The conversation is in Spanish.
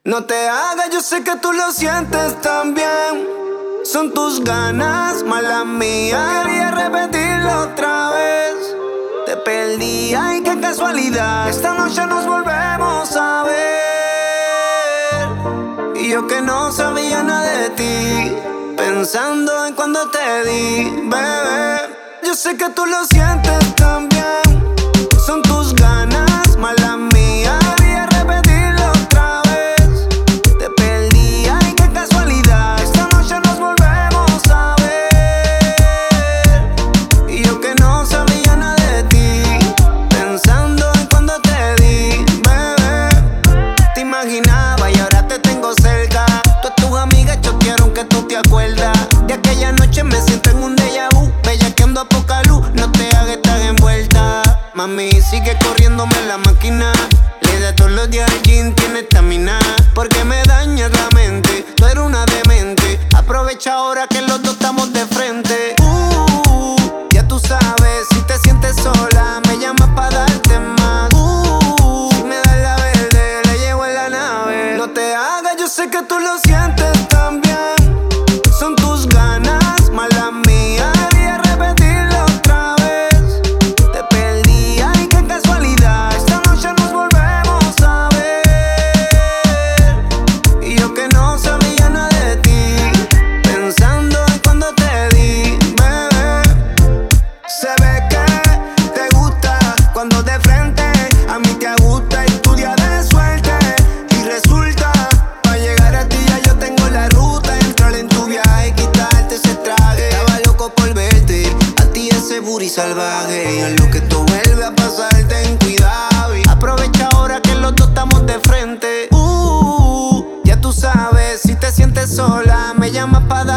No te hagas, yo sé que tú lo sientes también. Son tus ganas, mala mía. Quería repetirlo otra vez. Te perdí, ay, qué casualidad. Esta noche nos volvemos a ver. Y yo que no sabía nada de ti, pensando en cuando te di, bebé. Yo sé que tú lo sientes también. Son tus ganas, mala mía. Quería repetirlo otra vez. Te perdí, ay, qué casualidad. Esta noche nos volvemos a ver. Y yo que no sabía nada de ti, pensando en cuando te di, bebé. Te imaginaba y ahora te tengo cerca. Todas tus amigas choquearon que tú te acuerdas. De aquella noche me siento en un déjà vu. Bellaqueando a poca luz, no te hagas estar envuelta. Mami, sigue corriéndome la máquina. Le da todos los días al gym, tiene estamina. Porque me dañas la mente, tú eres una demente. Aprovecha ahora que los dos estamos de frente. Ya tú sabes, si te sientes sola, me llamas pa' darte más. Si me das la verde, le llevo en la nave. No te hagas, yo sé que tú lo sientes también. Son tus ganas, mala mía. Quería repetirlo otra vez. Te perdí, ay, qué casualidad. Esta noche nos volvemos a ver. Y yo que no sabía nada de ti, pensando en cuando te di, bebé. Se ve que te gusta cuando de frente a mí te gusta y tu día de suerte. Y resulta, pa' llegar a ti ya yo tengo la ruta. Entrar en tu viaje y quitarte ese traje. Estaba loco por verte, a ti ese booty salvaje. Y en lo que tú vuelve a pasar, ten cuidado. Y aprovecha ahora que los dos estamos de frente. Ya tú sabes, si te sientes sola, me llamas pa' dar